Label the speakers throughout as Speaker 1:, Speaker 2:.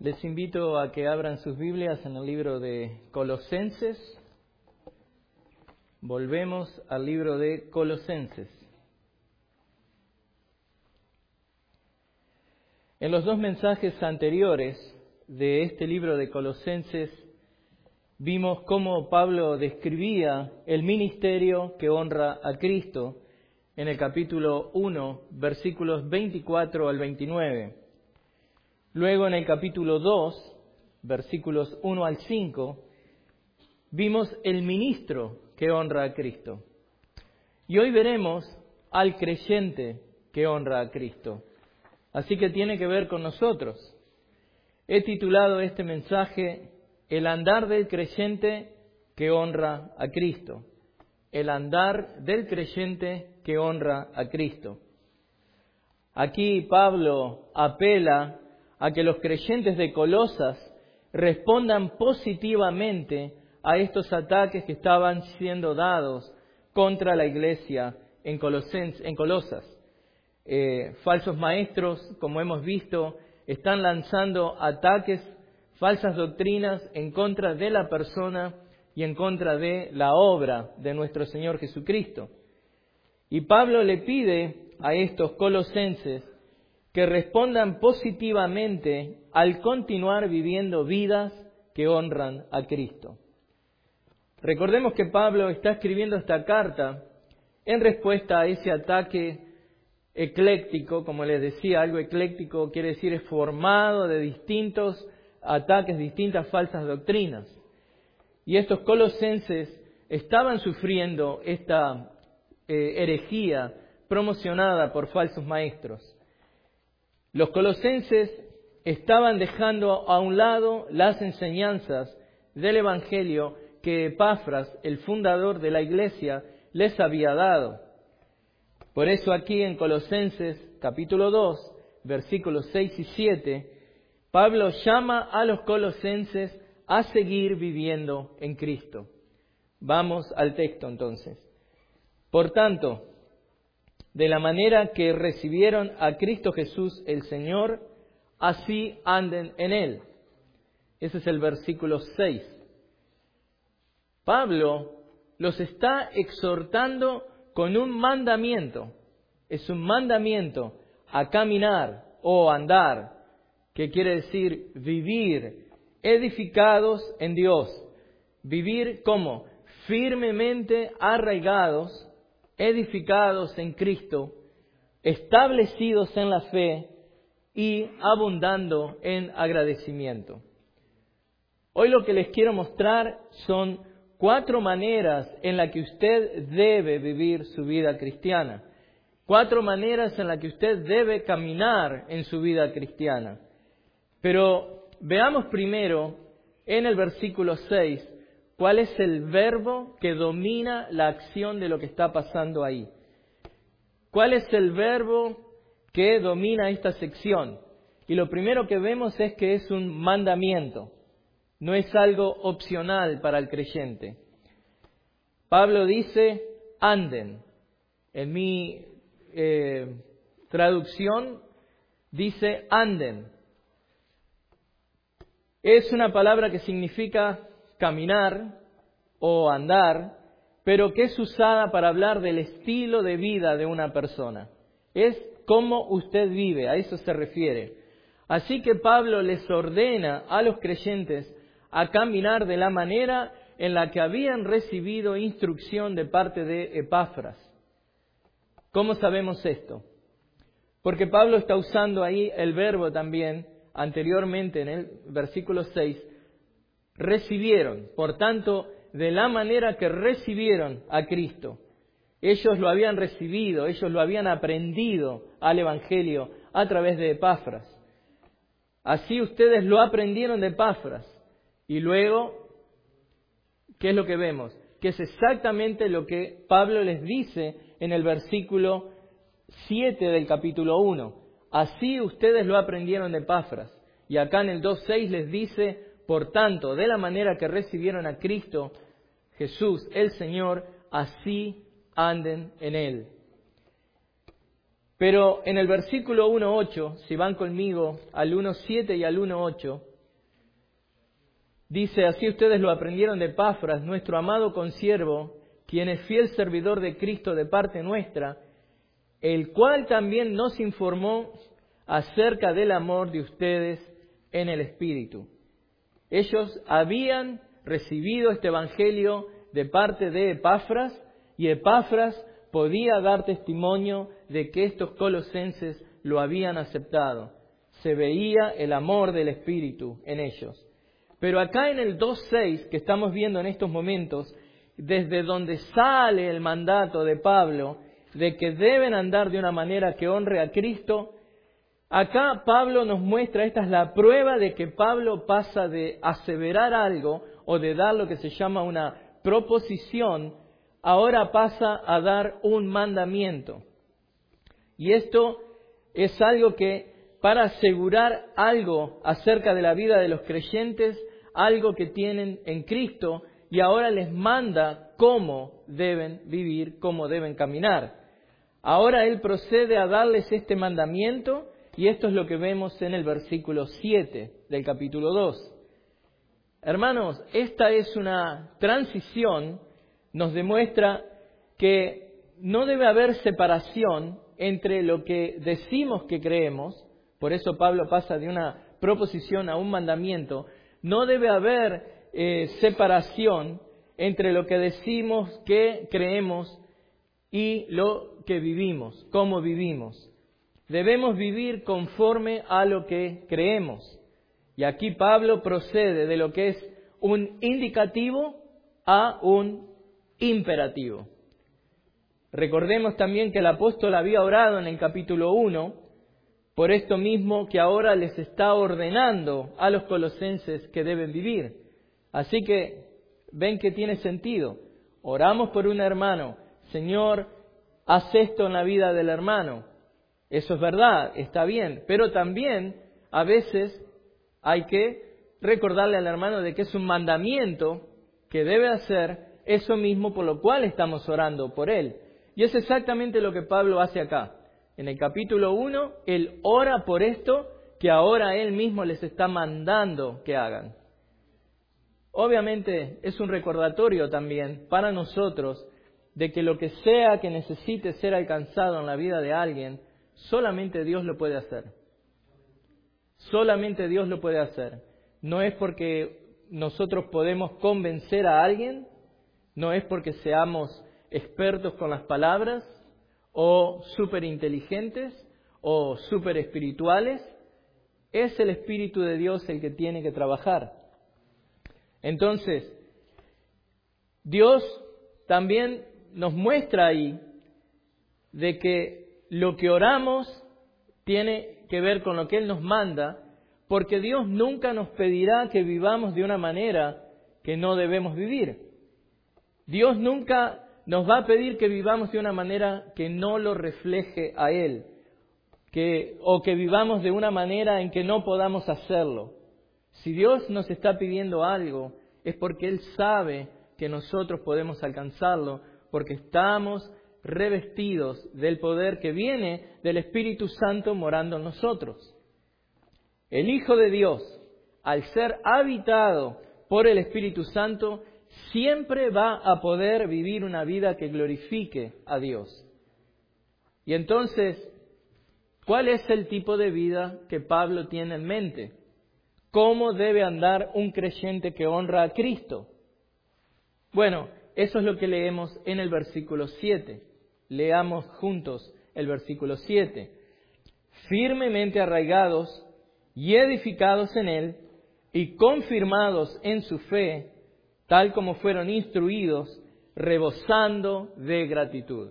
Speaker 1: Les invito a que abran sus Biblias en el libro de Colosenses. Volvemos al libro de Colosenses. En los dos mensajes anteriores de este libro de Colosenses vimos cómo Pablo describía el ministerio que honra a Cristo en el capítulo 1, versículos 24 al 29. Luego en el capítulo 2, versículos 1 al 5, vimos el ministro que honra a Cristo. Y hoy veremos al creyente que honra a Cristo. Así que tiene que ver con nosotros. He titulado este mensaje El andar del creyente que honra a Cristo. El andar del creyente que honra a Cristo. Aquí Pablo apela a que los creyentes de Colosas respondan positivamente a estos ataques que estaban siendo dados contra la iglesia en Colosas. Falsos maestros, como hemos visto, están lanzando ataques, falsas doctrinas en contra de la persona y en contra de la obra de nuestro Señor Jesucristo. Y Pablo le pide a estos colosenses que respondan positivamente al continuar viviendo vidas que honran a Cristo. Recordemos que Pablo está escribiendo esta carta en respuesta a ese ataque ecléctico, como les decía, algo ecléctico quiere decir es formado de distintos ataques, distintas falsas doctrinas. Y estos colosenses estaban sufriendo esta herejía promocionada por falsos maestros. Los colosenses estaban dejando a un lado las enseñanzas del Evangelio que Epafras, el fundador de la iglesia, les había dado. Por eso aquí en Colosenses capítulo 2, versículos 6 y 7, Pablo llama a los colosenses a seguir viviendo en Cristo. Vamos al texto entonces. Por tanto, de la manera que recibieron a Cristo Jesús el Señor, así anden en Él. Ese es el versículo 6. Pablo los está exhortando con un mandamiento. Es un mandamiento a caminar o andar, que quiere decir vivir edificados en Dios. Vivir como firmemente arraigados, edificados en Cristo, establecidos en la fe y abundando en agradecimiento. Hoy lo que les quiero mostrar son 4 maneras en las que usted debe vivir su vida cristiana. 4 maneras en las que usted debe caminar en su vida cristiana. Pero veamos primero en el versículo 6 cuál es el verbo que domina la acción de lo que está pasando ahí. ¿Cuál es el verbo que domina esta sección? Y lo primero que vemos es que es un mandamiento. No es algo opcional para el creyente. Pablo dice, anden. En mi traducción dice, anden. Es una palabra que significa caminar o andar, pero que es usada para hablar del estilo de vida de una persona. Es cómo usted vive, a eso se refiere. Así que Pablo les ordena a los creyentes a caminar de la manera en la que habían recibido instrucción de parte de Epafras. ¿Cómo sabemos esto? Porque Pablo está usando ahí el verbo también, anteriormente en el versículo 6, recibieron. Por tanto, de la manera que recibieron a Cristo. Ellos lo habían recibido, ellos lo habían aprendido al Evangelio a través de Epafras. Así ustedes lo aprendieron de Epafras. Y luego, ¿qué es lo que vemos? Que es exactamente lo que Pablo les dice en el versículo 7 del capítulo 1. Así ustedes lo aprendieron de Epafras. Y acá en el 2.6 les dice, por tanto, de la manera que recibieron a Cristo Jesús, el Señor, así anden en Él. Pero en el versículo 1.8, si van conmigo al 1.7 y al 1.8, Dice, así ustedes lo aprendieron de Epafras, nuestro amado consiervo, quien es fiel servidor de Cristo de parte nuestra, el cual también nos informó acerca del amor de ustedes en el Espíritu. Ellos habían recibido este Evangelio de parte de Epafras, y Epafras podía dar testimonio de que estos colosenses lo habían aceptado. Se veía el amor del Espíritu en ellos. Pero acá en el 2.6 que estamos viendo en estos momentos, desde donde sale el mandato de Pablo de que deben andar de una manera que honre a Cristo, acá Pablo nos muestra, esta es la prueba de que Pablo pasa de aseverar algo o de dar lo que se llama una proposición, ahora pasa a dar un mandamiento. Y esto es algo que, para asegurar algo acerca de la vida de los creyentes, algo que tienen en Cristo, y ahora les manda cómo deben vivir, cómo deben caminar. Ahora Él procede a darles este mandamiento, y esto es lo que vemos en el versículo 7 del capítulo 2. Hermanos, esta es una transición, nos demuestra que no debe haber separación entre lo que decimos que creemos, por eso Pablo pasa de una proposición a un mandamiento, no debe haber separación entre lo que decimos que creemos y lo que vivimos, cómo vivimos. Debemos vivir conforme a lo que creemos. Y aquí Pablo procede de lo que es un indicativo a un imperativo. Recordemos también que el apóstol había orado en el capítulo 1, por esto mismo que ahora les está ordenando a los colosenses que deben vivir. Así que ven que tiene sentido. Oramos por un hermano. Señor, haz esto en la vida del hermano. Eso es verdad, está bien. Pero también a veces hay que recordarle al hermano de que es un mandamiento que debe hacer eso mismo por lo cual estamos orando por él. Y es exactamente lo que Pablo hace acá. En el capítulo 1, él ora por esto que ahora él mismo les está mandando que hagan. Obviamente es un recordatorio también para nosotros de que lo que sea que necesite ser alcanzado en la vida de alguien, solamente Dios lo puede hacer. Solamente Dios lo puede hacer. No es porque nosotros podemos convencer a alguien, no es porque seamos expertos con las palabras, o súper inteligentes, o súper espirituales. Es el Espíritu de Dios el que tiene que trabajar. Entonces, Dios también nos muestra ahí de que lo que oramos tiene que ver con lo que Él nos manda, porque Dios nunca nos pedirá que vivamos de una manera que no debemos vivir. Dios nunca nos va a pedir que vivamos de una manera que no lo refleje a Él, o que vivamos de una manera en que no podamos hacerlo. Si Dios nos está pidiendo algo, es porque Él sabe que nosotros podemos alcanzarlo, porque estamos revestidos del poder que viene del Espíritu Santo morando en nosotros. El Hijo de Dios, al ser habitado por el Espíritu Santo, siempre va a poder vivir una vida que glorifique a Dios. Y entonces, ¿cuál es el tipo de vida que Pablo tiene en mente? ¿Cómo debe andar un creyente que honra a Cristo? Bueno, eso es lo que leemos en el versículo 7. Leamos juntos el versículo 7. Firmemente arraigados y edificados en Él y confirmados en su fe, tal como fueron instruidos, rebosando de gratitud.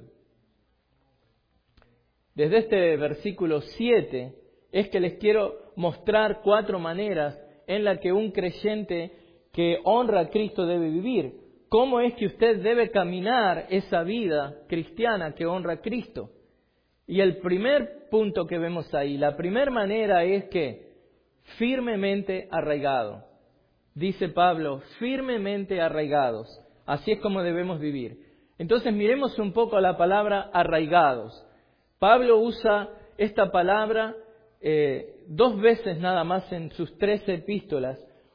Speaker 1: Desde este versículo 7 es que les quiero mostrar 4 maneras en las que un creyente que honra a Cristo debe vivir. ¿Cómo es que usted debe caminar esa vida cristiana que honra a Cristo? Y el primer punto que vemos ahí, la primera manera es que firmemente arraigado. Dice Pablo, firmemente arraigados. Así es como debemos vivir. Entonces miremos un poco la palabra arraigados. Pablo usa esta palabra 2 veces nada más en sus 13 epístolas.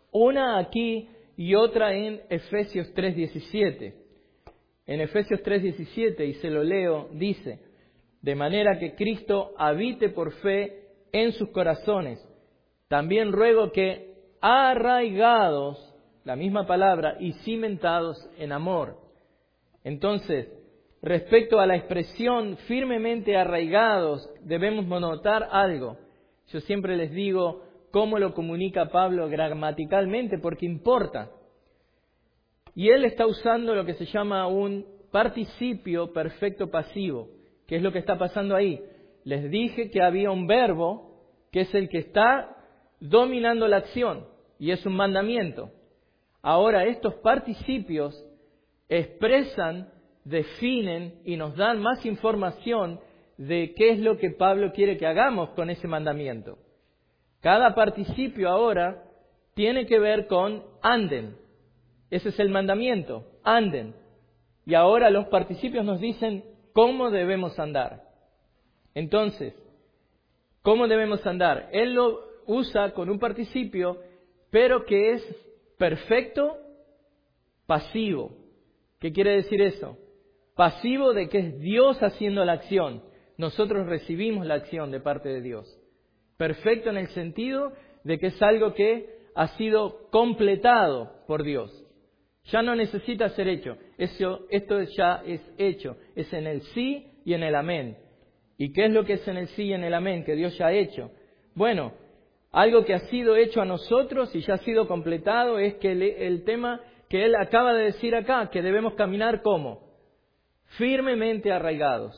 Speaker 1: Una aquí y otra en Efesios 3:17. En Efesios 3:17, y se lo leo, dice: de manera que Cristo habite por fe en sus corazones. También ruego que arraigados, la misma palabra, y cimentados en amor. Entonces, respecto a la expresión firmemente arraigados, debemos notar algo. Yo siempre les digo cómo lo comunica Pablo gramaticalmente, porque importa. Y él está usando lo que se llama un participio perfecto pasivo. ¿Qué es lo que está pasando ahí? Les dije que había un verbo que es el que está dominando la acción y es un mandamiento. Ahora, estos participios expresan, definen y nos dan más información de qué es lo que Pablo quiere que hagamos con ese mandamiento. Cada participio ahora tiene que ver con anden. Ese es el mandamiento, anden. Y ahora los participios nos dicen cómo debemos andar. Entonces, ¿cómo debemos andar? Él lo usa con un participio, pero que es perfecto pasivo. ¿Qué quiere decir eso? Pasivo de que es Dios haciendo la acción. Nosotros recibimos la acción de parte de Dios. Perfecto en el sentido de que es algo que ha sido completado por Dios. Ya no necesita ser hecho. Esto ya es hecho. Es en el sí y en el amén. ¿Y qué es lo que es en el sí y en el amén que Dios ya ha hecho? Bueno, algo que ha sido hecho a nosotros y ya ha sido completado es que el tema que Él acaba de decir acá, que debemos caminar ¿cómo? Firmemente arraigados.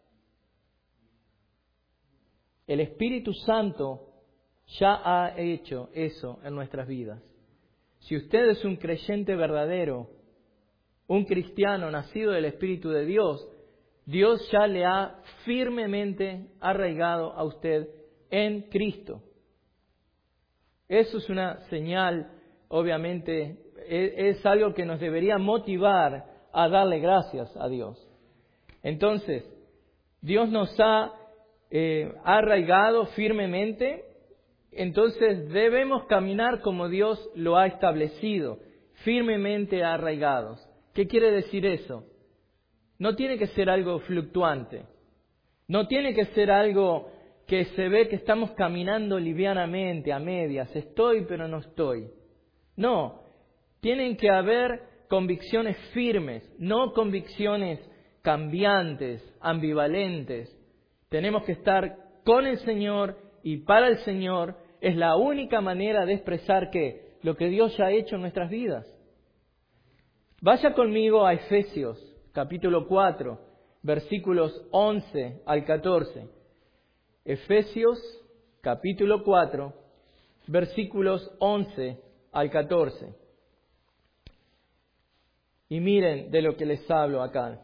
Speaker 1: El Espíritu Santo ya ha hecho eso en nuestras vidas. Si usted es un creyente verdadero, un cristiano nacido del Espíritu de Dios, Dios ya le ha firmemente arraigado a usted en Cristo. Eso es una señal, obviamente, es algo que nos debería motivar a darle gracias a Dios. Entonces, Dios nos ha arraigado firmemente. Entonces debemos caminar como Dios lo ha establecido, firmemente arraigados. ¿Qué quiere decir eso? No tiene que ser algo fluctuante. No tiene que ser algo que se ve que estamos caminando livianamente, a medias. Estoy, pero no estoy. No, tienen que haber convicciones firmes, no convicciones cambiantes, ambivalentes. Tenemos que estar con el Señor y para el Señor. Es la única manera de expresar que lo que Dios ya ha hecho en nuestras vidas. Vaya conmigo a Efesios, capítulo 4, versículos 11 al 14. Efesios, capítulo 4, versículos 11 al 14. Y miren de lo que les hablo acá.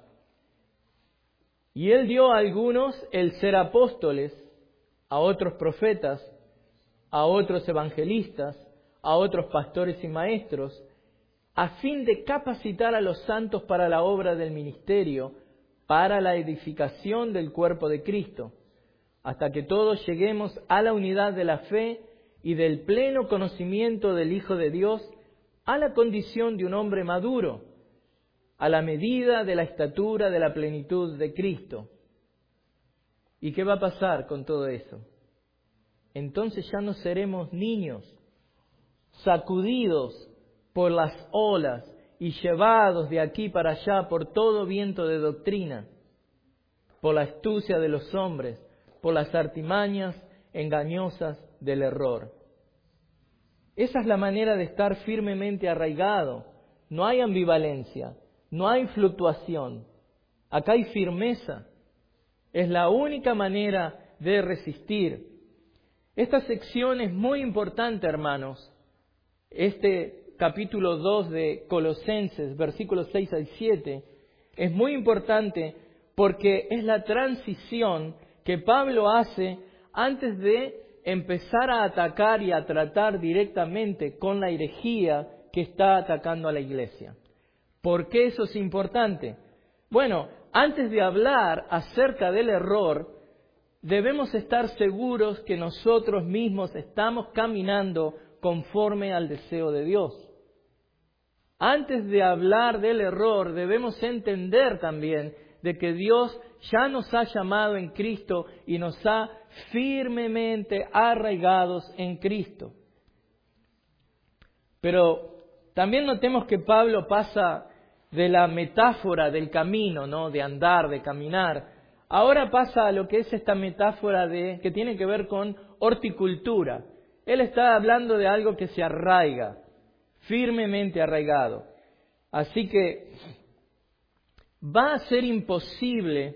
Speaker 1: Y Él dio a algunos el ser apóstoles, a otros profetas, a otros evangelistas, a otros pastores y maestros, a fin de capacitar a los santos para la obra del ministerio, para la edificación del cuerpo de Cristo, hasta que todos lleguemos a la unidad de la fe y del pleno conocimiento del Hijo de Dios, a la condición de un hombre maduro, a la medida de la estatura de la plenitud de Cristo. ¿Y qué va a pasar con todo eso? Entonces ya no seremos niños, sacudidos por las olas y llevados de aquí para allá por todo viento de doctrina, por la astucia de los hombres, por las artimañas engañosas del error. Esa es la manera de estar firmemente arraigado. No hay ambivalencia, no hay fluctuación. Acá hay firmeza. Es la única manera de resistir. Esta sección es muy importante, hermanos. Este capítulo 2 de Colosenses, versículos 6 al 7, es muy importante porque es la transición que Pablo hace antes de empezar a atacar y a tratar directamente con la herejía que está atacando a la iglesia. ¿Por qué eso es importante? Bueno, antes de hablar acerca del error, debemos estar seguros que nosotros mismos estamos caminando conforme al deseo de Dios. Antes de hablar del error, debemos entender también de que Dios ya nos ha llamado en Cristo y nos ha firmemente arraigados en Cristo. Pero también notemos que Pablo pasa de la metáfora del camino, ¿no? De andar, de caminar. Ahora pasa a lo que es esta metáfora que tiene que ver con horticultura. Él está hablando de algo que se arraiga, firmemente arraigado. Así que va a ser imposible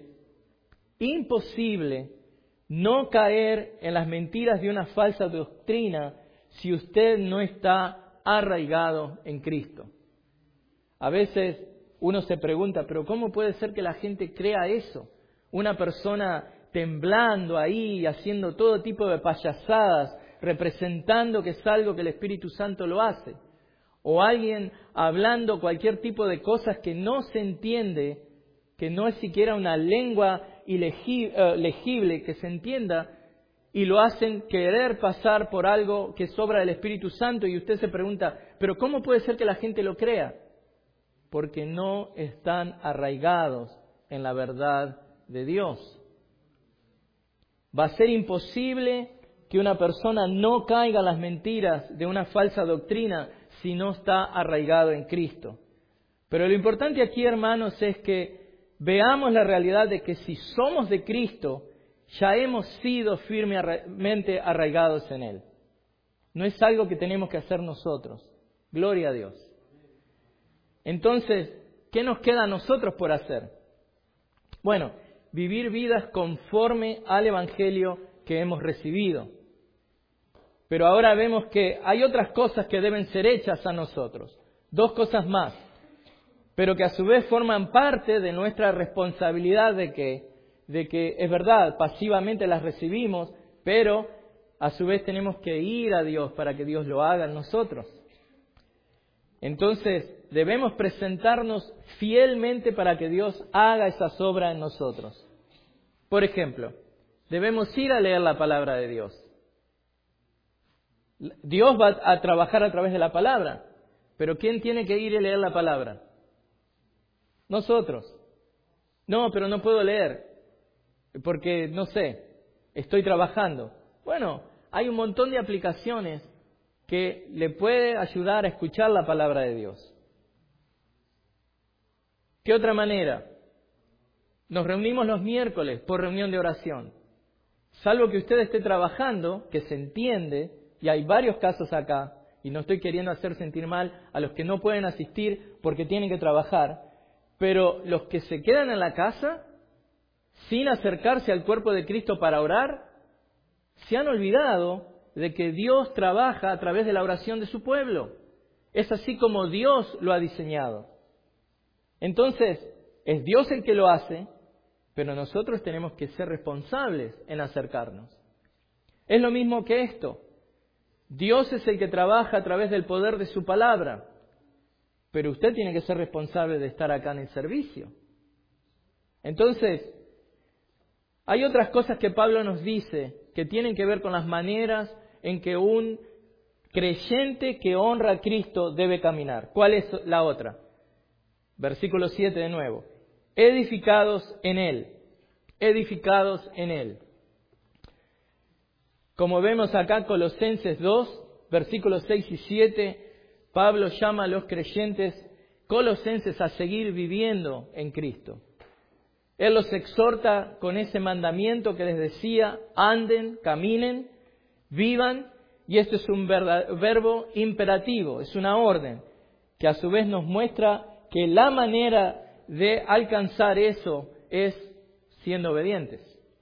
Speaker 1: no caer en las mentiras de una falsa doctrina si usted no está arraigado en Cristo. A veces uno se pregunta, pero ¿cómo puede ser que la gente crea eso? Una persona temblando ahí, haciendo todo tipo de payasadas, representando que es algo que el Espíritu Santo lo hace. O alguien hablando cualquier tipo de cosas que no se entiende, que no es siquiera una lengua legible que se entienda, y lo hacen querer pasar por algo que es obra del Espíritu Santo, y usted se pregunta, ¿pero cómo puede ser que la gente lo crea? Porque no están arraigados en la verdad de Dios. Va a ser imposible que una persona no caiga en las mentiras de una falsa doctrina si no está arraigado en Cristo. Pero lo importante aquí, hermanos, es que veamos la realidad de que si somos de Cristo, ya hemos sido firmemente arraigados en Él. No es algo que tenemos que hacer nosotros. Gloria a Dios. Entonces, ¿qué nos queda a nosotros por hacer? Bueno, vivir vidas conforme al Evangelio que hemos recibido. Pero ahora vemos que hay otras cosas que deben ser hechas a nosotros. 2 cosas más. Pero que a su vez forman parte de nuestra responsabilidad de que es verdad, pasivamente las recibimos, pero a su vez tenemos que ir a Dios para que Dios lo haga en nosotros. Entonces, debemos presentarnos fielmente para que Dios haga esas obras en nosotros. Por ejemplo, debemos ir a leer la palabra de Dios. Dios va a trabajar a través de la palabra, pero ¿quién tiene que ir a leer la palabra? Nosotros. No, pero no puedo leer, porque no sé, estoy trabajando. Bueno, hay un montón de aplicaciones que le puede ayudar a escuchar la palabra de Dios. ¿Qué otra manera? Nos reunimos los miércoles por reunión de oración. Salvo que usted esté trabajando, que se entiende, y hay varios casos acá, y no estoy queriendo hacer sentir mal a los que no pueden asistir porque tienen que trabajar, pero los que se quedan en la casa sin acercarse al cuerpo de Cristo para orar, se han olvidado de que Dios trabaja a través de la oración de su pueblo. Es así como Dios lo ha diseñado. Entonces, es Dios el que lo hace, pero nosotros tenemos que ser responsables en acercarnos. Es lo mismo que esto. Dios es el que trabaja a través del poder de su palabra, pero usted tiene que ser responsable de estar acá en el servicio. Entonces, hay otras cosas que Pablo nos dice que tienen que ver con las maneras en que un creyente que honra a Cristo debe caminar. ¿Cuál es la otra? Versículo 7 de nuevo. Edificados en Él. Edificados en Él. Como vemos acá, Colosenses 2, versículos 6 y 7, Pablo llama a los creyentes colosenses a seguir viviendo en Cristo. Él los exhorta con ese mandamiento que les decía: anden, caminen, vivan, y esto es un verbo imperativo, es una orden, que a su vez nos muestra que la manera de alcanzar eso es siendo obedientes.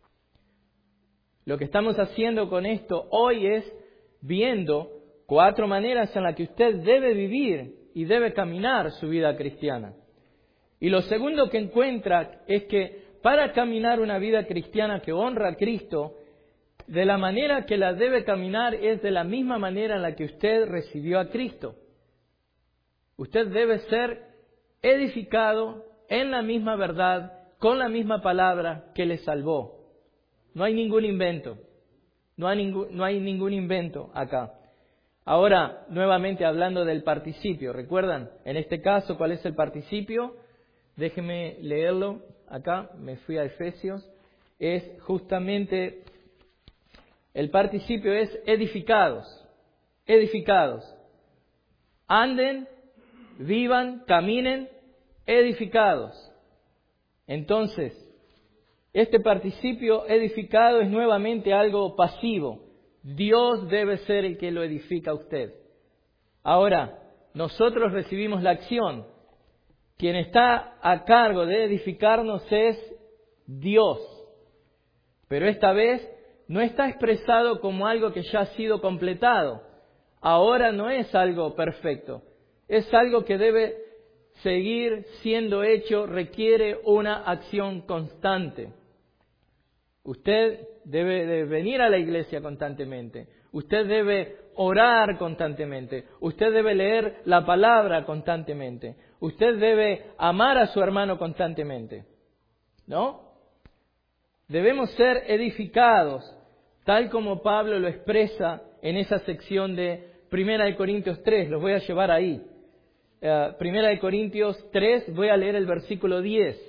Speaker 1: Lo que estamos haciendo con esto hoy es viendo 4 maneras en las que usted debe vivir y debe caminar su vida cristiana. Y lo segundo que encuentra es que para caminar una vida cristiana que honra a Cristo, de la manera que la debe caminar es de la misma manera en la que usted recibió a Cristo. Usted debe ser edificado en la misma verdad, con la misma palabra que le salvó. No hay ningún invento. No hay ningún invento acá. Ahora, nuevamente hablando del participio, ¿recuerdan? En este caso, ¿cuál es el participio? Déjenme leerlo acá, me fui a Efesios. Es justamente, el participio es edificados, edificados. Anden, vivan, caminen, edificados. Entonces, este participio edificado es nuevamente algo pasivo. Dios debe ser el que lo edifica a usted. Ahora, nosotros recibimos la acción. Quien está a cargo de edificarnos es Dios. Pero esta vez no está expresado como algo que ya ha sido completado. Ahora no es algo perfecto. Es algo que debe seguir siendo hecho, requiere una acción constante. Usted debe de venir a la iglesia constantemente. Usted debe orar constantemente. Usted debe leer la palabra constantemente. Usted debe amar a su hermano constantemente. ¿No? Debemos ser edificados, tal como Pablo lo expresa en esa sección de 1 Corintios 3. Los voy a llevar ahí. 1 Corintios 3, voy a leer el versículo 10.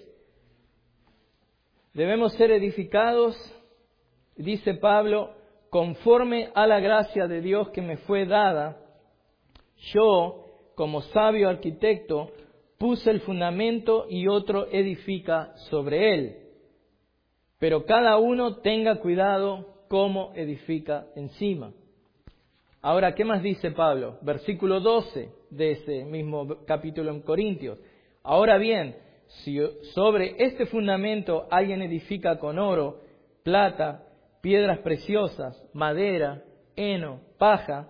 Speaker 1: Debemos ser edificados, dice Pablo, conforme a la gracia de Dios que me fue dada. Yo, como sabio arquitecto, puse el fundamento y otro edifica sobre él. Pero cada uno tenga cuidado cómo edifica encima. Ahora, ¿qué más dice Pablo? Versículo 12 de ese mismo capítulo en Corintios. Ahora bien, si sobre este fundamento alguien edifica con oro, plata, piedras preciosas, madera, heno, paja,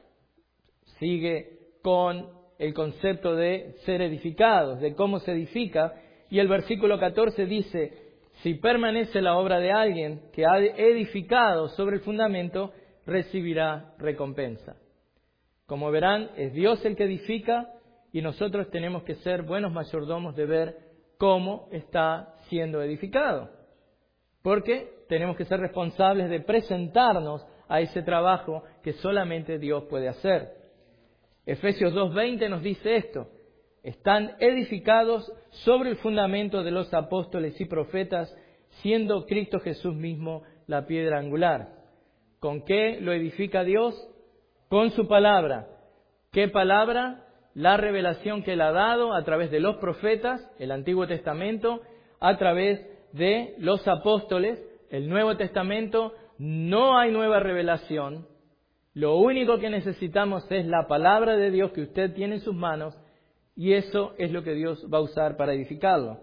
Speaker 1: sigue con el concepto de ser edificados, de cómo se edifica. Y el versículo 14 dice, si permanece la obra de alguien que ha edificado sobre el fundamento, recibirá recompensa. Como verán, es Dios el que edifica y nosotros tenemos que ser buenos mayordomos de ver cómo está siendo edificado. Porque tenemos que ser responsables de presentarnos a ese trabajo que solamente Dios puede hacer. Efesios 2:20 nos dice esto: están edificados sobre el fundamento de los apóstoles y profetas, siendo Cristo Jesús mismo la piedra angular. ¿Con qué lo edifica Dios? Con su palabra. ¿Qué palabra? La revelación que Él ha dado a través de los profetas, el Antiguo Testamento, a través de los apóstoles, el Nuevo Testamento. No hay nueva revelación. Lo único que necesitamos es la palabra de Dios que usted tiene en sus manos, y eso es lo que Dios va a usar para edificarlo.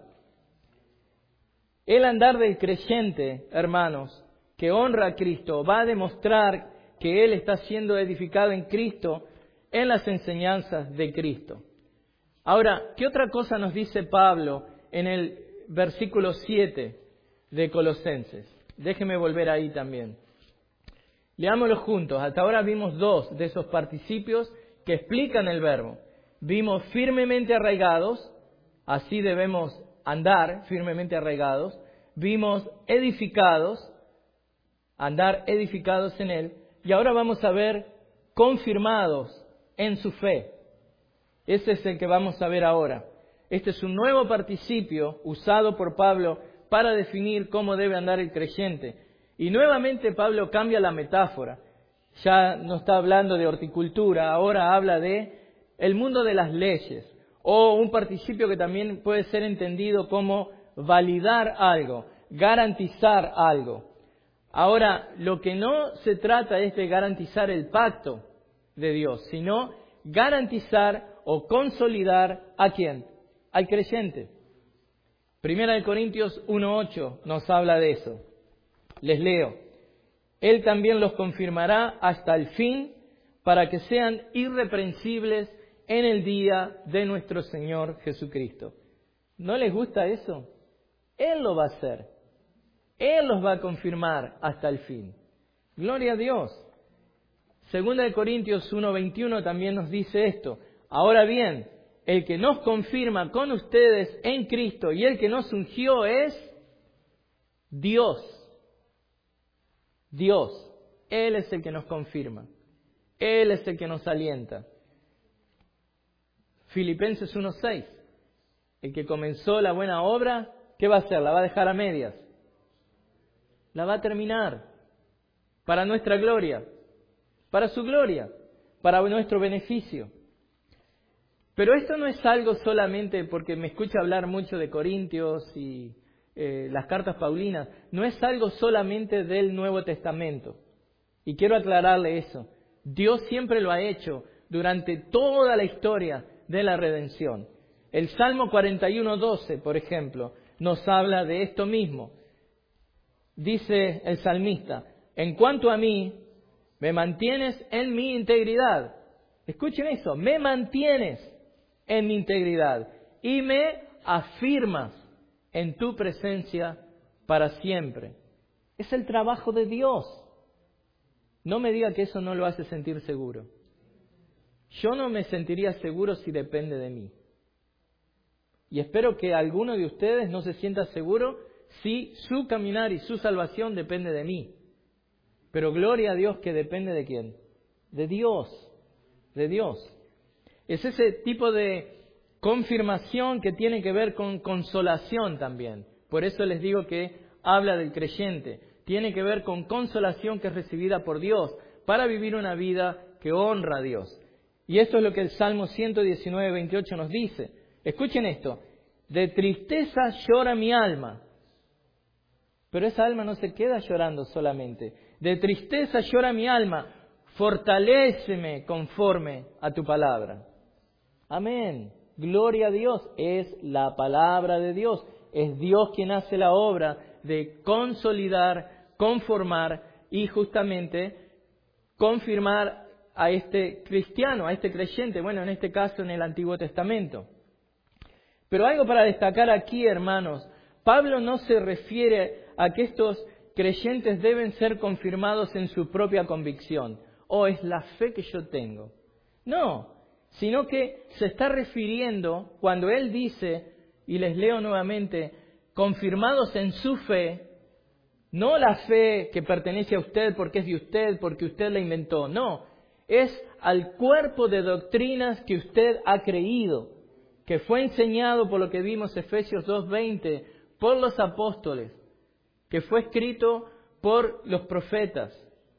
Speaker 1: El andar del creyente, hermanos, que honra a Cristo, va a demostrar que él está siendo edificado en Cristo, en las enseñanzas de Cristo. Ahora, ¿qué otra cosa nos dice Pablo en el versículo 7 de Colosenses? Déjeme volver ahí también. Leámoslo juntos. Hasta ahora vimos dos de esos participios que explican el verbo. Vimos firmemente arraigados, así debemos andar firmemente arraigados. Vimos edificados, andar edificados en Él. Y ahora vamos a ver confirmados en su fe. Ese es el que vamos a ver ahora. Este es un nuevo participio usado por Pablo para definir cómo debe andar el creyente. Y nuevamente Pablo cambia la metáfora. Ya no está hablando de horticultura, ahora habla de el mundo de las leyes. O un participio que también puede ser entendido como validar algo, garantizar algo. Ahora, lo que no se trata es de garantizar el pacto de Dios, sino garantizar o consolidar ¿a quién? Al creyente. 1 Corintios 1:8 nos habla de eso. Les leo. Él también los confirmará hasta el fin para que sean irreprensibles en el día de nuestro Señor Jesucristo. ¿No les gusta eso? Él lo va a hacer. Él los va a confirmar hasta el fin. Gloria a Dios. 2 Corintios 1:21 también nos dice esto. Ahora bien, el que nos confirma con ustedes en Cristo y el que nos ungió es Dios. Dios. Él es el que nos confirma. Él es el que nos alienta. Filipenses 1:6. El que comenzó la buena obra, ¿qué va a hacer? ¿La va a dejar a medias? La va a terminar. Para nuestra gloria. Para su gloria. Para nuestro beneficio. Pero esto no es algo solamente porque me escucha hablar mucho de Corintios y las cartas paulinas. No es algo solamente del Nuevo Testamento. Y quiero aclararle eso. Dios siempre lo ha hecho durante toda la historia de la redención. El Salmo 41:12, por ejemplo, nos habla de esto mismo. Dice el salmista, en cuanto a mí, me mantienes en mi integridad. Escuchen eso, me mantienes en mi integridad y me afirmas en tu presencia para siempre. Es el trabajo de Dios. No me diga que eso no lo hace sentir seguro. Yo no me sentiría seguro si depende de mí. Y espero que alguno de ustedes no se sienta seguro si su caminar y su salvación depende de mí. Pero gloria a Dios que depende de quién. De Dios. De Dios. Es ese tipo de confirmación que tiene que ver con consolación también. Por eso les digo que habla del creyente. Tiene que ver con consolación que es recibida por Dios para vivir una vida que honra a Dios. Y esto es lo que el Salmo 119:28 nos dice. Escuchen esto. De tristeza llora mi alma. Pero esa alma no se queda llorando solamente. De tristeza llora mi alma. Fortaléceme conforme a tu palabra. Amén. Gloria a Dios. Es la palabra de Dios. Es Dios quien hace la obra de consolidar, conformar y justamente confirmar a este cristiano, a este creyente, bueno, en este caso en el Antiguo Testamento. Pero algo para destacar aquí, hermanos, Pablo no se refiere a que estos creyentes deben ser confirmados en su propia convicción. Es la fe que yo tengo. No, sino que se está refiriendo, cuando él dice, y les leo nuevamente, confirmados en su fe, no la fe que pertenece a usted porque es de usted, porque usted la inventó, no. Es al cuerpo de doctrinas que usted ha creído, que fue enseñado por lo que vimos Efesios 2:20, por los apóstoles, que fue escrito por los profetas.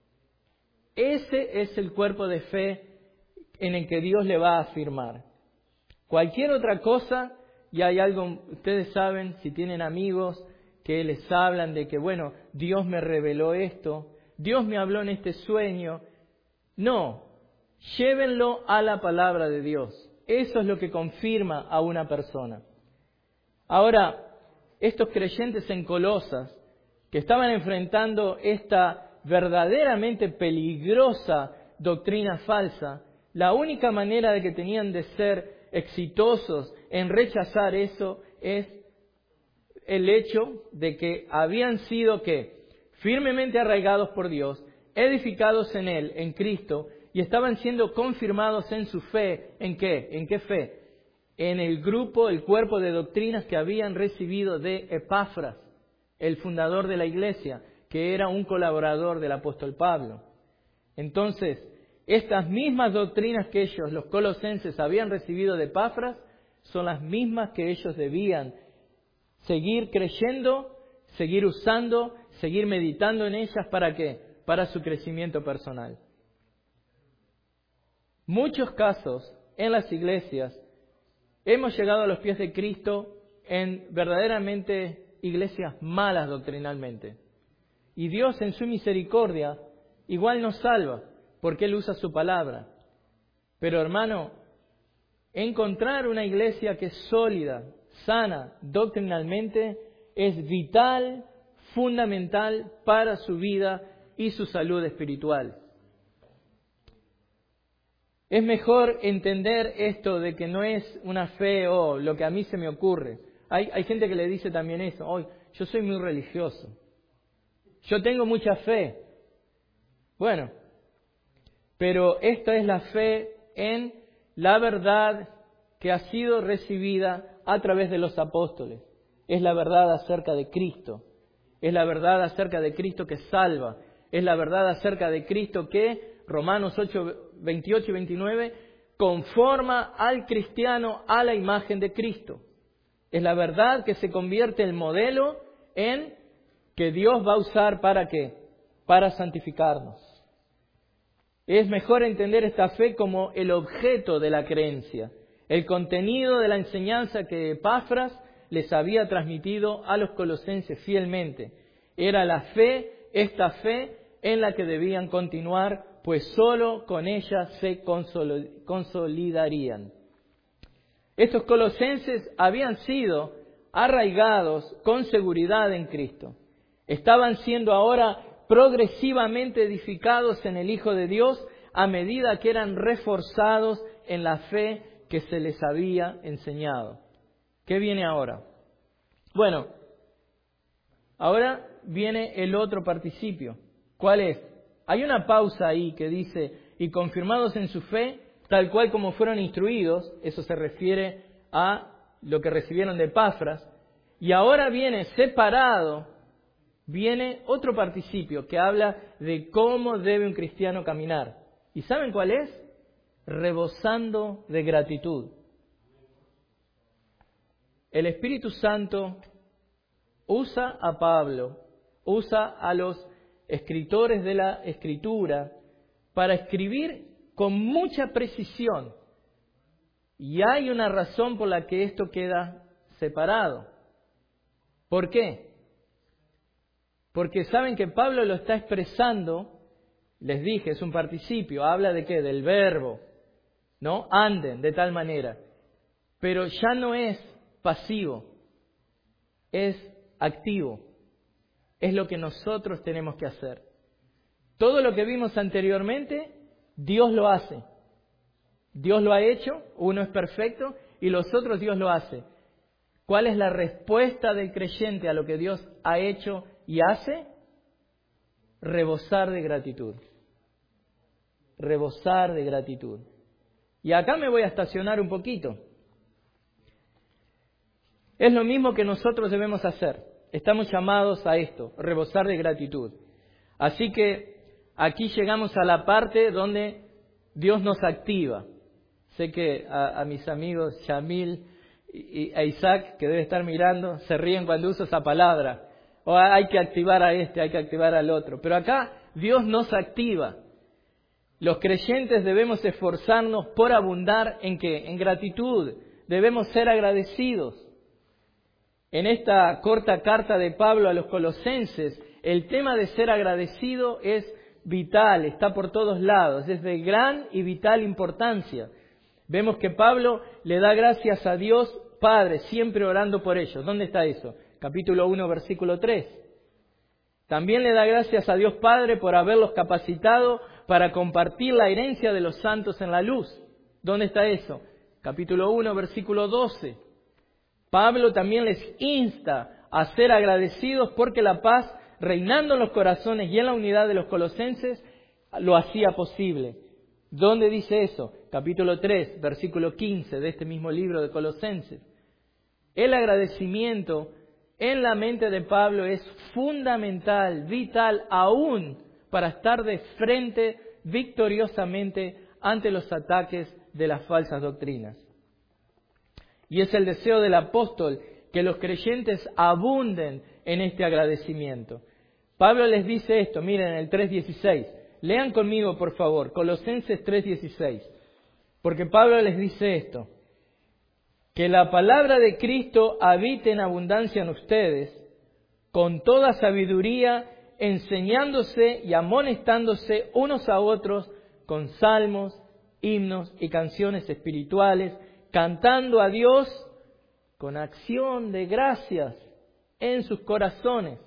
Speaker 1: Ese es el cuerpo de fe en el que Dios le va a afirmar. Cualquier otra cosa, y hay algo, ustedes saben, si tienen amigos que les hablan de que, bueno, Dios me reveló esto, Dios me habló en este sueño. No, llévenlo a la palabra de Dios. Eso es lo que confirma a una persona. Ahora, estos creyentes en Colosas, que estaban enfrentando esta verdaderamente peligrosa doctrina falsa, la única manera de que tenían de ser exitosos en rechazar eso es el hecho de que habían sido, ¿qué? Firmemente arraigados por Dios, edificados en Él, en Cristo, y estaban siendo confirmados en su fe. ¿En qué? ¿En qué fe? En el grupo, el cuerpo de doctrinas que habían recibido de Epafras, el fundador de la iglesia, que era un colaborador del apóstol Pablo. Entonces, estas mismas doctrinas que ellos, los colosenses, habían recibido de Epafras, son las mismas que ellos debían seguir creyendo, seguir usando, seguir meditando en ellas. ¿Para qué? Para su crecimiento personal. Muchos casos en las iglesias hemos llegado a los pies de Cristo en verdaderamente iglesias malas doctrinalmente. Y Dios en su misericordia igual nos salva porque Él usa su palabra. Pero hermano, encontrar una iglesia que es sólida, sana doctrinalmente, es vital, fundamental para su vida y su salud espiritual. Es mejor entender esto de que no es una fe o lo que a mí se me ocurre. Hay gente que le dice también eso, yo soy muy religioso, yo tengo mucha fe. Bueno, pero esta es la fe en la verdad que ha sido recibida a través de los apóstoles. Es la verdad acerca de Cristo. Es la verdad acerca de Cristo que salva. Es la verdad acerca de Cristo que Romanos 8, 28 y 29, conforma al cristiano a la imagen de Cristo. Es la verdad que se convierte el modelo en que Dios va a usar ¿para qué? Para santificarnos. Es mejor entender esta fe como el objeto de la creencia, el contenido de la enseñanza que Epafras les había transmitido a los colosenses fielmente. Era la fe, esta fe en la que debían continuar, pues solo con ella se consolidarían. Estos colosenses habían sido arraigados con seguridad en Cristo. Estaban siendo ahora progresivamente edificados en el Hijo de Dios a medida que eran reforzados en la fe que se les había enseñado. ¿Qué viene ahora? Bueno, ahora viene el otro participio. ¿Cuál es? Hay una pausa ahí que dice, y confirmados en su fe, tal cual como fueron instruidos, eso se refiere a lo que recibieron de Epafras, y ahora viene separado, viene otro participio que habla de cómo debe un cristiano caminar. ¿Y saben cuál es? Rebosando de gratitud. El Espíritu Santo usa a Pablo, usa a los escritores de la Escritura para escribir con mucha precisión. Y hay una razón por la que esto queda separado. ¿Por qué? Porque saben que Pablo lo está expresando, les dije, es un participio, habla de qué, del verbo, ¿no? Anden de tal manera. Pero ya no es pasivo, es activo. Es lo que nosotros tenemos que hacer. Todo lo que vimos anteriormente, Dios lo hace. Dios lo ha hecho, uno es perfecto y los otros Dios lo hace. ¿Cuál es la respuesta del creyente a lo que Dios ha hecho y hace? Rebosar de gratitud. Rebosar de gratitud. Y acá me voy a estacionar un poquito. Es lo mismo que nosotros debemos hacer. Estamos llamados a esto, rebosar de gratitud. Así que aquí llegamos a la parte donde Dios nos activa. Sé que a mis amigos Shamil y a Isaac, que debe estar mirando, se ríen cuando uso esa palabra. O hay que activar a este, hay que activar al otro. Pero acá Dios nos activa. Los creyentes debemos esforzarnos por abundar ¿en qué? En gratitud. Debemos ser agradecidos. En esta corta carta de Pablo a los colosenses, el tema de ser agradecido es vital, está por todos lados, es de gran y vital importancia. Vemos que Pablo le da gracias a Dios Padre, siempre orando por ellos. ¿Dónde está eso? Capítulo 1, versículo 3. También le da gracias a Dios Padre por haberlos capacitado para compartir la herencia de los santos en la luz. ¿Dónde está eso? Capítulo 1, versículo 12. Pablo también les insta a ser agradecidos porque la paz, reinando en los corazones y en la unidad de los colosenses, lo hacía posible. ¿Dónde dice eso? Capítulo 3, versículo 15 de este mismo libro de Colosenses. El agradecimiento en la mente de Pablo es fundamental, vital, aún para estar de frente victoriosamente ante los ataques de las falsas doctrinas. Y es el deseo del apóstol que los creyentes abunden en este agradecimiento. Pablo les dice esto, miren, en el 3:16. Lean conmigo, por favor, Colosenses 3:16. Porque Pablo les dice esto: que la palabra de Cristo habite en abundancia en ustedes, con toda sabiduría, enseñándose y amonestándose unos a otros con salmos, himnos y canciones espirituales, cantando a Dios con acción de gracias en sus corazones.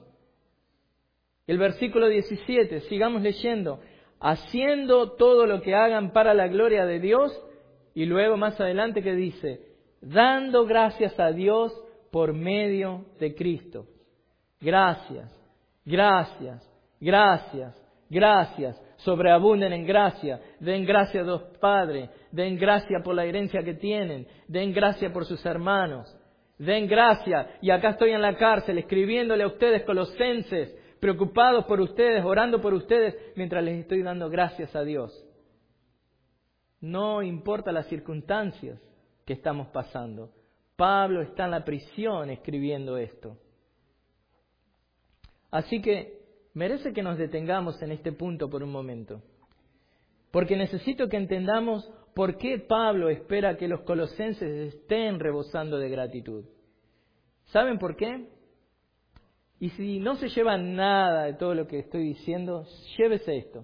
Speaker 1: El versículo 17, sigamos leyendo, haciendo todo lo que hagan para la gloria de Dios, y luego más adelante que dice, dando gracias a Dios por medio de Cristo. Gracias, gracias, gracias, gracias. Sobreabunden en gracia. Den gracia a Dios Padre. Den gracia por la herencia que tienen. Den gracia por sus hermanos. Den gracia. Y acá estoy en la cárcel escribiéndole a ustedes colosenses preocupados por ustedes, orando por ustedes, mientras les estoy dando gracias a Dios. No importa las circunstancias que estamos pasando. Pablo está en la prisión escribiendo esto. Así que merece que nos detengamos en este punto por un momento. Porque necesito que entendamos por qué Pablo espera que los colosenses estén rebosando de gratitud. ¿Saben por qué? Y si no se lleva nada de todo lo que estoy diciendo, llévese esto.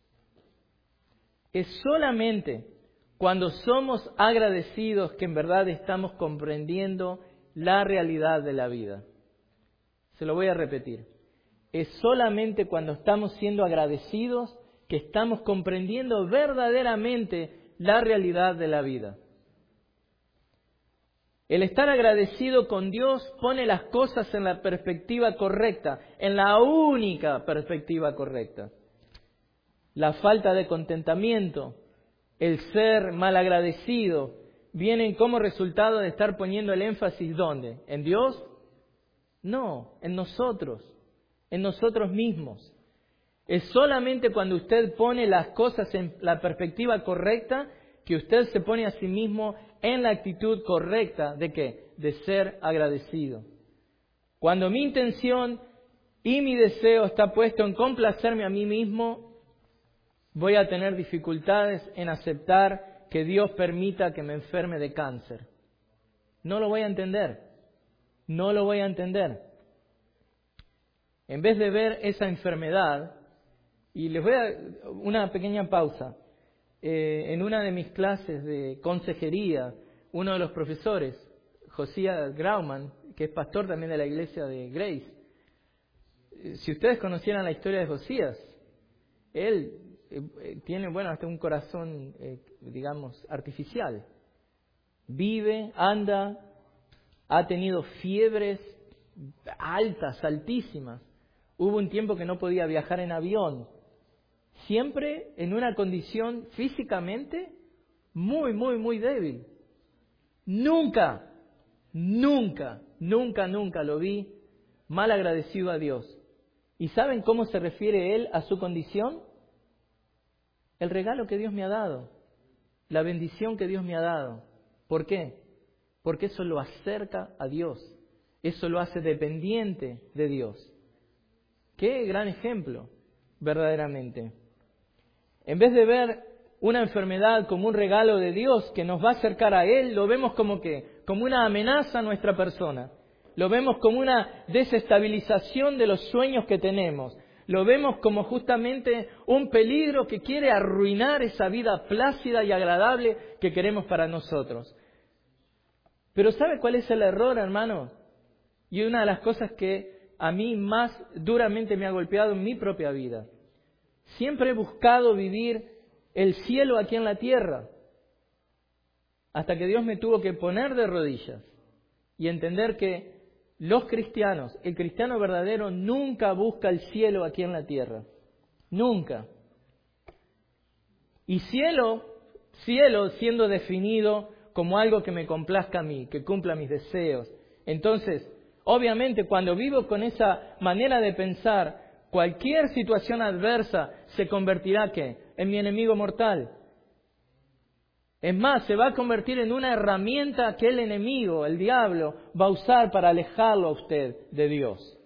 Speaker 1: Es solamente cuando somos agradecidos que en verdad estamos comprendiendo la realidad de la vida. Se lo voy a repetir. Es solamente cuando estamos siendo agradecidos que estamos comprendiendo verdaderamente la realidad de la vida. El estar agradecido con Dios pone las cosas en la perspectiva correcta, en la única perspectiva correcta. La falta de contentamiento, el ser malagradecido, vienen como resultado de estar poniendo el énfasis ¿dónde? ¿En Dios? No, en nosotros mismos. Es solamente cuando usted pone las cosas en la perspectiva correcta que usted se pone a sí mismo en la actitud correcta ¿de qué? De ser agradecido. Cuando mi intención y mi deseo está puesto en complacerme a mí mismo, voy a tener dificultades en aceptar que Dios permita que me enferme de cáncer. No lo voy a entender. No lo voy a entender. En vez de ver esa enfermedad, y les voy a una pequeña pausa. En una de mis clases de consejería, uno de los profesores, Josías Grauman, que es pastor también de la iglesia de Grace, si ustedes conocieran la historia de Josías, él tiene, hasta un corazón, artificial. Vive, anda, ha tenido fiebres altas, altísimas. Hubo un tiempo que no podía viajar en avión. Siempre en una condición físicamente muy, muy, muy débil. Nunca lo vi mal agradecido a Dios. ¿Y saben cómo se refiere él a su condición? El regalo que Dios me ha dado, la bendición que Dios me ha dado. ¿Por qué? Porque eso lo acerca a Dios, eso lo hace dependiente de Dios. ¡Qué gran ejemplo, verdaderamente! En vez de ver una enfermedad como un regalo de Dios que nos va a acercar a Él, lo vemos como ¿qué? Como una amenaza a nuestra persona. Lo vemos como una desestabilización de los sueños que tenemos. Lo vemos como justamente un peligro que quiere arruinar esa vida plácida y agradable que queremos para nosotros. Pero ¿sabe cuál es el error, hermano? Y una de las cosas que a mí más duramente me ha golpeado en mi propia vida. Siempre he buscado vivir el cielo aquí en la tierra, hasta que Dios me tuvo que poner de rodillas y entender que los cristianos, el cristiano verdadero nunca busca el cielo aquí en la tierra. Nunca. Y cielo siendo definido como algo que me complazca a mí, que cumpla mis deseos. Entonces, obviamente, cuando vivo con esa manera de pensar, cualquier situación adversa se convertirá ¿qué? En mi enemigo mortal. Es más, se va a convertir en una herramienta que el enemigo, el diablo, va a usar para alejarlo a usted de Dios.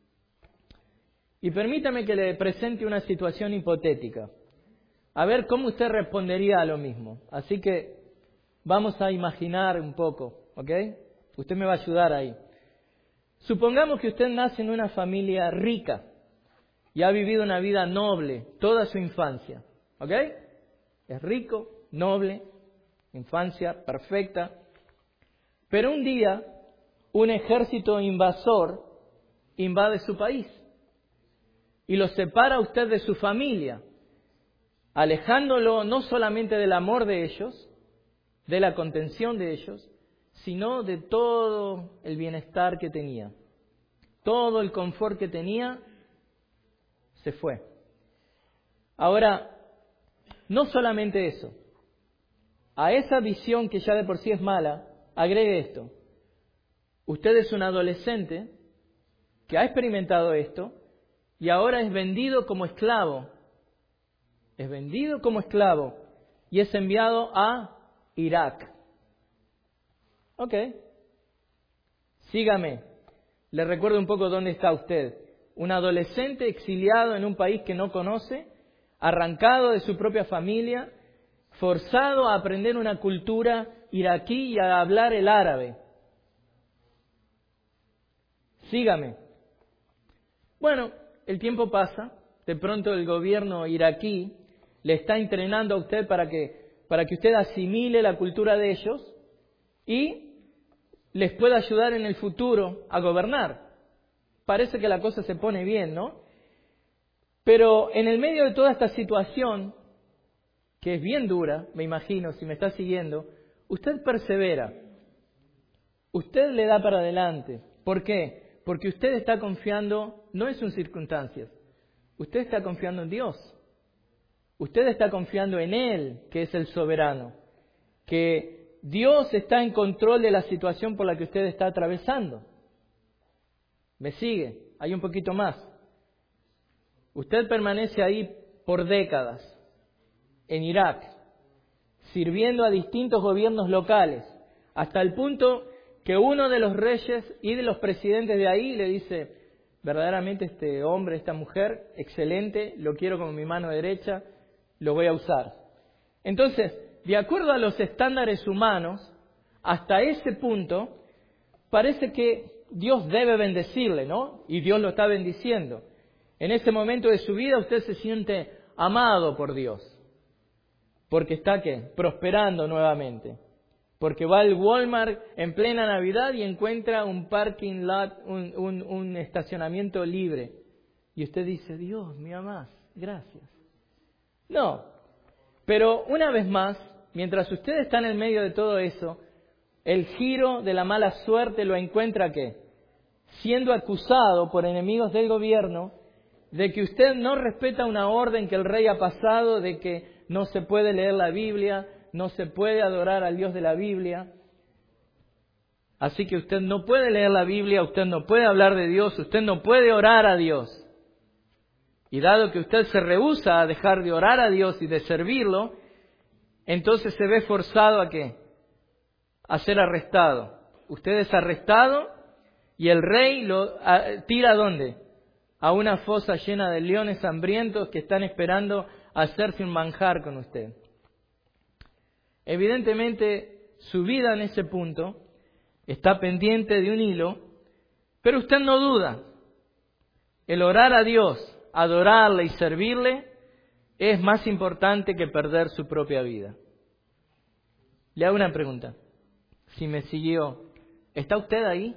Speaker 1: Y permítame que le presente una situación hipotética. A ver cómo usted respondería a lo mismo. Así que vamos a imaginar un poco, ¿ok? Usted me va a ayudar ahí. Supongamos que usted nace en una familia rica y ha vivido una vida noble toda su infancia, ¿ok? Es rico, noble, infancia perfecta. Pero un día, un ejército invasor invade su país y lo separa a usted de su familia, alejándolo no solamente del amor de ellos, de la contención de ellos, sino de todo el bienestar que tenía. Todo el confort que tenía se fue. Ahora, no solamente eso. A esa visión que ya de por sí es mala, agregue esto. Usted es un adolescente que ha experimentado esto y ahora es vendido como esclavo. Es vendido como esclavo y es enviado a Irak. Ok. Sígame. Le recuerdo un poco dónde está usted. Un adolescente exiliado en un país que no conoce, arrancado de su propia familia, forzado a aprender una cultura iraquí y a hablar el árabe. Sígame. Bueno, el tiempo pasa. De pronto el gobierno iraquí le está entrenando a usted para que usted asimile la cultura de ellos y les pueda ayudar en el futuro a gobernar. Parece que la cosa se pone bien, ¿no? Pero en el medio de toda esta situación, que es bien dura, me imagino, si me está siguiendo, usted persevera. Usted le da para adelante. ¿Por qué? Porque usted está confiando, no en sus circunstancias, usted está confiando en Dios. Usted está confiando en Él, que es el soberano, que Dios está en control de la situación por la que usted está atravesando. ¿Me sigue? Hay un poquito más. Usted permanece ahí por décadas, en Irak, sirviendo a distintos gobiernos locales, hasta el punto que uno de los reyes y de los presidentes de ahí le dice, verdaderamente este hombre, esta mujer, excelente, lo quiero como mi mano derecha, lo voy a usar. Entonces, de acuerdo a los estándares humanos, hasta ese punto, parece que Dios debe bendecirle, ¿no? Y Dios lo está bendiciendo. En ese momento de su vida usted se siente amado por Dios. Porque está, ¿qué? Prosperando nuevamente. Porque va al Walmart en plena Navidad y encuentra un parking lot, un estacionamiento libre. Y usted dice, Dios, me amás, gracias. No, pero una vez más, mientras usted está en el medio de todo eso, el giro de la mala suerte lo encuentra ¿qué? Siendo acusado por enemigos del gobierno de que usted no respeta una orden que el rey ha pasado, de que no se puede leer la Biblia, no se puede adorar al Dios de la Biblia. Así que usted no puede leer la Biblia, usted no puede hablar de Dios, usted no puede orar a Dios. Y dado que usted se rehúsa a dejar de orar a Dios y de servirlo, entonces se ve forzado ¿a qué? A ser arrestado. Usted es arrestado y el rey lo tira ¿a dónde? A una fosa llena de leones hambrientos que están esperando hacerse un manjar con usted. Evidentemente, su vida en ese punto está pendiente de un hilo, pero usted no duda. El orar a Dios, adorarle y servirle es más importante que perder su propia vida. Le hago una pregunta. Si me siguió, ¿está usted ahí?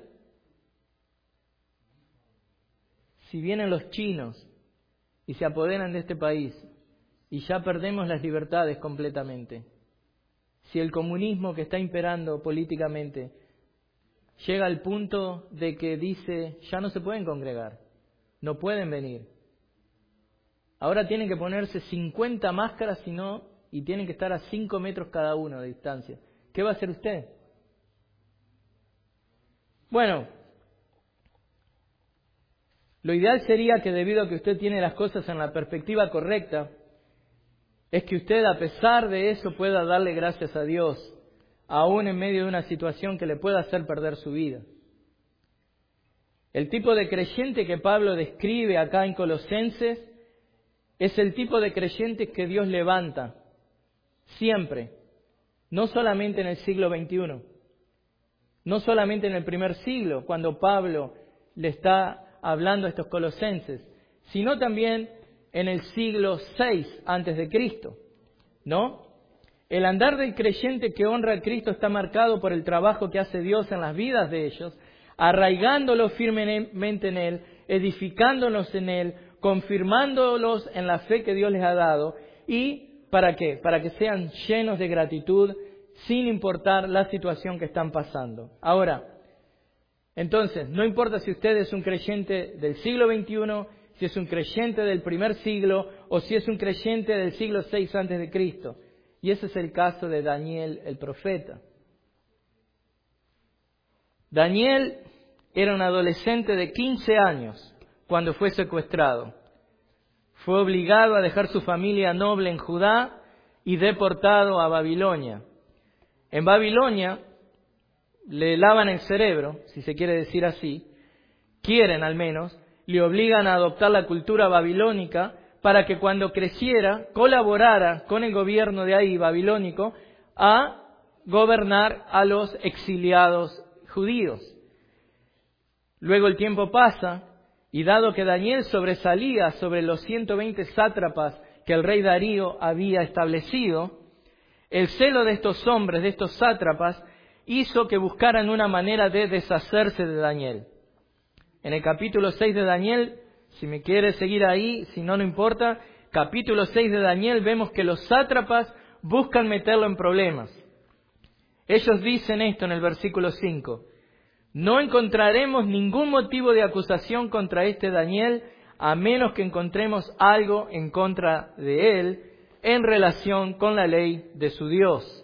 Speaker 1: Si vienen los chinos y se apoderan de este país y ya perdemos las libertades completamente, si el comunismo que está imperando políticamente llega al punto de que dice ya no se pueden congregar, no pueden venir, ahora tienen que ponerse 50 máscaras y tienen que estar a 5 metros cada uno de distancia, ¿qué va a hacer usted? Bueno, lo ideal sería que debido a que usted tiene las cosas en la perspectiva correcta, es que usted a pesar de eso pueda darle gracias a Dios, aún en medio de una situación que le pueda hacer perder su vida. El tipo de creyente que Pablo describe acá en Colosenses es el tipo de creyente que Dios levanta siempre, no solamente en el siglo XXI, no solamente en el primer siglo, cuando Pablo le está hablando a estos colosenses, sino también en el siglo VI antes de Cristo, ¿no? El andar del creyente que honra a Cristo está marcado por el trabajo que hace Dios en las vidas de ellos, arraigándolos firmemente en Él, edificándolos en Él, confirmándolos en la fe que Dios les ha dado. ¿Y para qué? Para que sean llenos de gratitud sin importar la situación que están pasando. Ahora, entonces, no importa si usted es un creyente del siglo XXI, si es un creyente del primer siglo o si es un creyente del siglo VI antes de Cristo. Y ese es el caso de Daniel el profeta. Daniel era un adolescente de 15 años cuando fue secuestrado. Fue obligado a dejar su familia noble en Judá y deportado a Babilonia. En Babilonia le lavan el cerebro, si se quiere decir así, quieren al menos, le obligan a adoptar la cultura babilónica para que cuando creciera colaborara con el gobierno de ahí, babilónico, a gobernar a los exiliados judíos. Luego el tiempo pasa y dado que Daniel sobresalía sobre los 120 sátrapas que el rey Darío había establecido, el celo de estos hombres, de estos sátrapas, hizo que buscaran una manera de deshacerse de Daniel. En el capítulo 6 de Daniel, si me quiere seguir ahí, si no, no importa, capítulo 6 de Daniel, vemos que los sátrapas buscan meterlo en problemas. Ellos dicen esto en el versículo 5. No encontraremos ningún motivo de acusación contra este Daniel, a menos que encontremos algo en contra de él en relación con la ley de su Dios.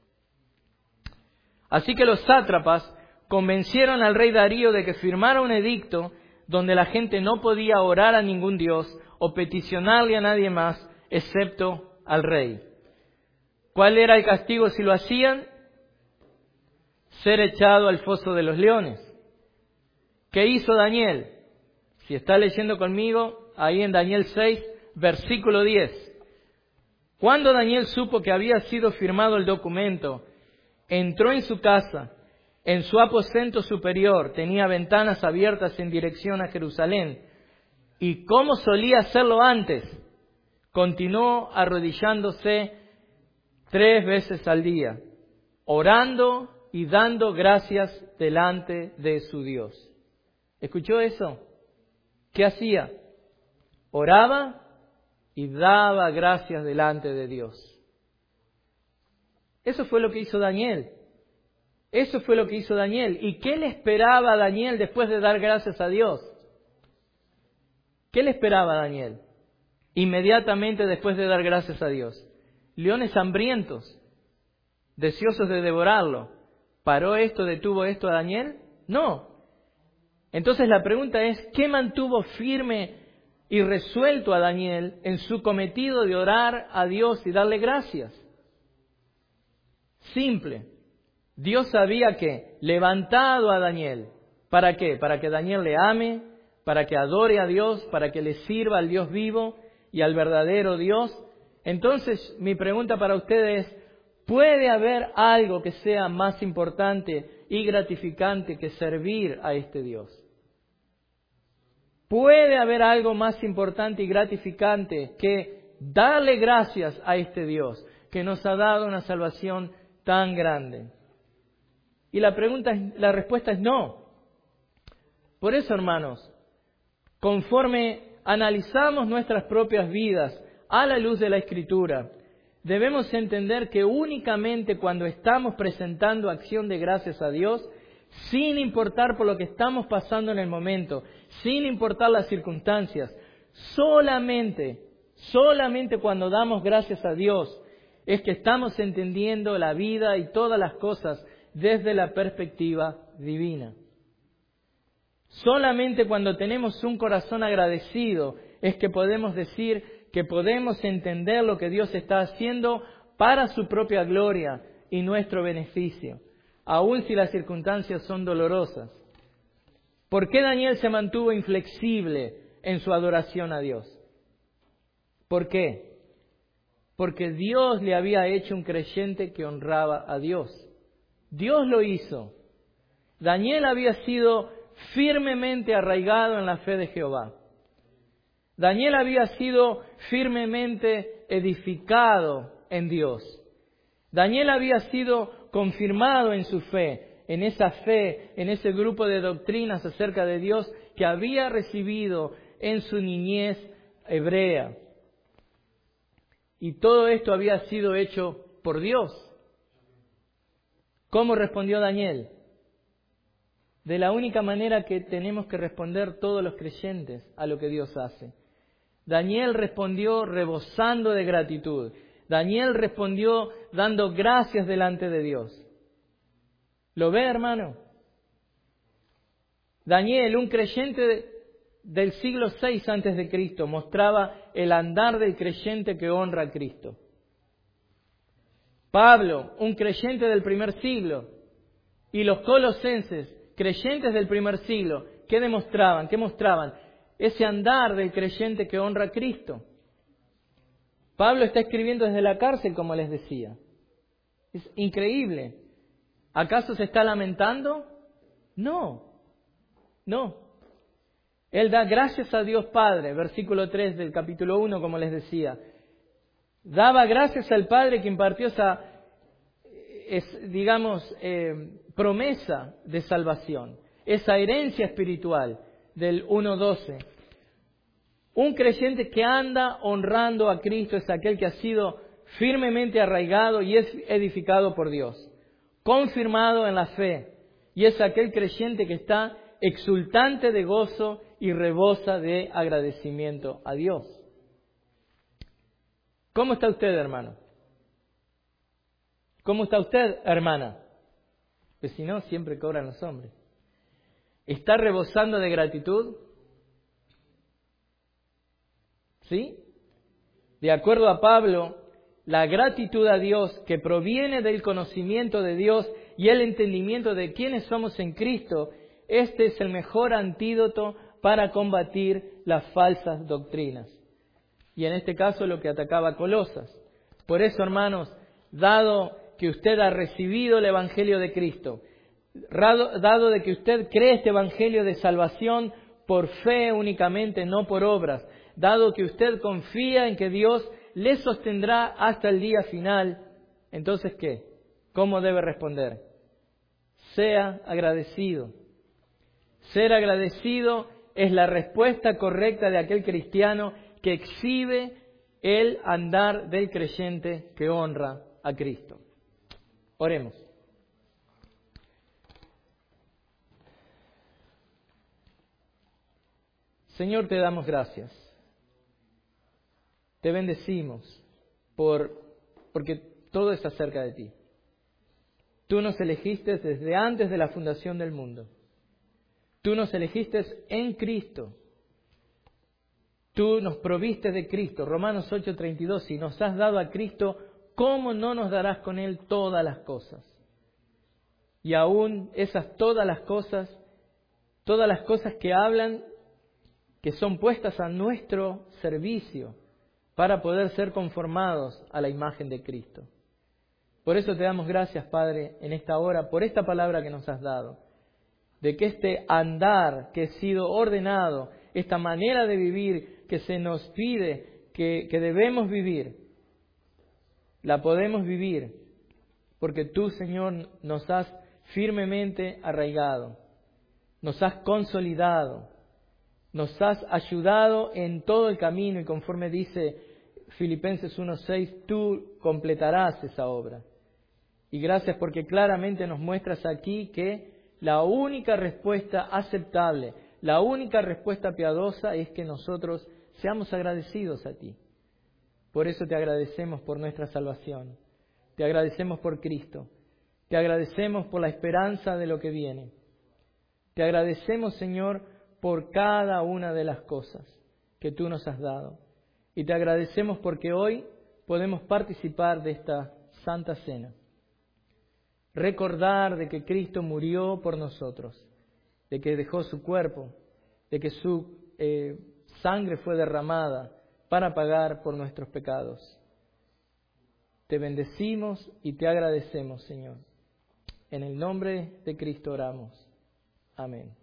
Speaker 1: Así que los sátrapas convencieron al rey Darío de que firmara un edicto donde la gente no podía orar a ningún dios o peticionarle a nadie más excepto al rey. ¿Cuál era el castigo si lo hacían? Ser echado al foso de los leones. ¿Qué hizo Daniel? Si está leyendo conmigo, ahí en Daniel 6, versículo 10. Cuando Daniel supo que había sido firmado el documento, entró en su casa, en su aposento superior, tenía ventanas abiertas en dirección a Jerusalén, y como solía hacerlo antes, continuó arrodillándose 3 veces al día, orando y dando gracias delante de su Dios. ¿Escuchó eso? ¿Qué hacía? Oraba y daba gracias delante de Dios. Eso fue lo que hizo Daniel. Eso fue lo que hizo Daniel. ¿Y qué le esperaba a Daniel después de dar gracias a Dios? ¿Qué le esperaba a Daniel inmediatamente después de dar gracias a Dios? Leones hambrientos, deseosos de devorarlo. ¿Paró esto, detuvo esto a Daniel? No. Entonces la pregunta es, ¿qué mantuvo firme y resuelto a Daniel en su cometido de orar a Dios y darle gracias? Simple. Dios sabía que levantado a Daniel, ¿para qué? Para que Daniel le ame, para que adore a Dios, para que le sirva al Dios vivo y al verdadero Dios. Entonces, mi pregunta para ustedes es, ¿puede haber algo que sea más importante y gratificante que servir a este Dios? ¿Puede haber algo más importante y gratificante que darle gracias a este Dios que nos ha dado una salvación tan grande? Y la respuesta es no. Por eso, hermanos, conforme analizamos nuestras propias vidas a la luz de la Escritura, debemos entender que únicamente cuando estamos presentando acción de gracias a Dios, sin importar por lo que estamos pasando en el momento, sin importar las circunstancias, solamente cuando damos gracias a Dios es que estamos entendiendo la vida y todas las cosas desde la perspectiva divina. Solamente cuando tenemos un corazón agradecido es que podemos decir que podemos entender lo que Dios está haciendo para su propia gloria y nuestro beneficio, aun si las circunstancias son dolorosas. ¿Por qué Daniel se mantuvo inflexible en su adoración a Dios? ¿Por qué? Porque Dios le había hecho un creyente que honraba a Dios. Dios lo hizo. Daniel había sido firmemente arraigado en la fe de Jehová. Daniel había sido firmemente edificado en Dios. Daniel había sido confirmado en su fe, en ese grupo de doctrinas acerca de Dios que había recibido en su niñez hebrea. Y todo esto había sido hecho por Dios. ¿Cómo respondió Daniel? De la única manera que tenemos que responder todos los creyentes a lo que Dios hace. Daniel respondió rebosando de gratitud. Daniel respondió dando gracias delante de Dios. ¿Lo ve, hermano? Daniel, un creyente del siglo VI antes de Cristo mostraba el andar del creyente que honra a Cristo. Pablo, un creyente del primer siglo, y los colosenses, creyentes del primer siglo, ¿qué demostraban? ¿Qué mostraban? Ese andar del creyente que honra a Cristo. Pablo está escribiendo desde la cárcel, como les decía. Es increíble. ¿Acaso se está lamentando? No. Él da gracias a Dios Padre, versículo 3 del capítulo 1, como les decía. Daba gracias al Padre que impartió esa, promesa de salvación, esa herencia espiritual del 1:12. Un creyente que anda honrando a Cristo es aquel que ha sido firmemente arraigado y es edificado por Dios, confirmado en la fe, y es aquel creyente que está exultante de gozo y rebosa de agradecimiento a Dios. ¿Cómo está usted, hermano? ¿Cómo está usted, hermana? Pues si no, siempre cobran los hombres. ¿Está rebosando de gratitud? ¿Sí? De acuerdo a Pablo, la gratitud a Dios que proviene del conocimiento de Dios y el entendimiento de quiénes somos en Cristo, este es el mejor antídoto para combatir las falsas doctrinas. Y en este caso lo que atacaba a Colosas. Por eso, hermanos, dado que usted ha recibido el Evangelio de Cristo, dado de que usted cree este Evangelio de salvación por fe únicamente, no por obras, dado que usted confía en que Dios le sostendrá hasta el día final, entonces ¿qué? ¿Cómo debe responder? Sea agradecido. Ser agradecido es la respuesta correcta de aquel cristiano que exhibe el andar del creyente que honra a Cristo. Oremos. Señor, te damos gracias. Te bendecimos porque todo es acerca de ti. Tú nos elegiste desde antes de la fundación del mundo. Tú nos elegiste en Cristo. Tú nos proviste de Cristo. Romanos 8:32. Si nos has dado a Cristo, ¿cómo no nos darás con Él todas las cosas? Y aún todas las cosas que hablan, que son puestas a nuestro servicio para poder ser conformados a la imagen de Cristo. Por eso te damos gracias, Padre, en esta hora, por esta palabra que nos has dado, de que este andar que ha sido ordenado, esta manera de vivir que se nos pide que debemos vivir, la podemos vivir, porque tú, Señor, nos has firmemente arraigado, nos has consolidado, nos has ayudado en todo el camino y conforme dice Filipenses 1:6, tú completarás esa obra. Y gracias porque claramente nos muestras aquí que la única respuesta aceptable, la única respuesta piadosa es que nosotros seamos agradecidos a ti. Por eso te agradecemos por nuestra salvación, te agradecemos por Cristo, te agradecemos por la esperanza de lo que viene. Te agradecemos, Señor, por cada una de las cosas que tú nos has dado. Y te agradecemos porque hoy podemos participar de esta Santa Cena. Recordar de que Cristo murió por nosotros, de que dejó su cuerpo, de que su sangre fue derramada para pagar por nuestros pecados. Te bendecimos y te agradecemos, Señor. En el nombre de Cristo oramos. Amén.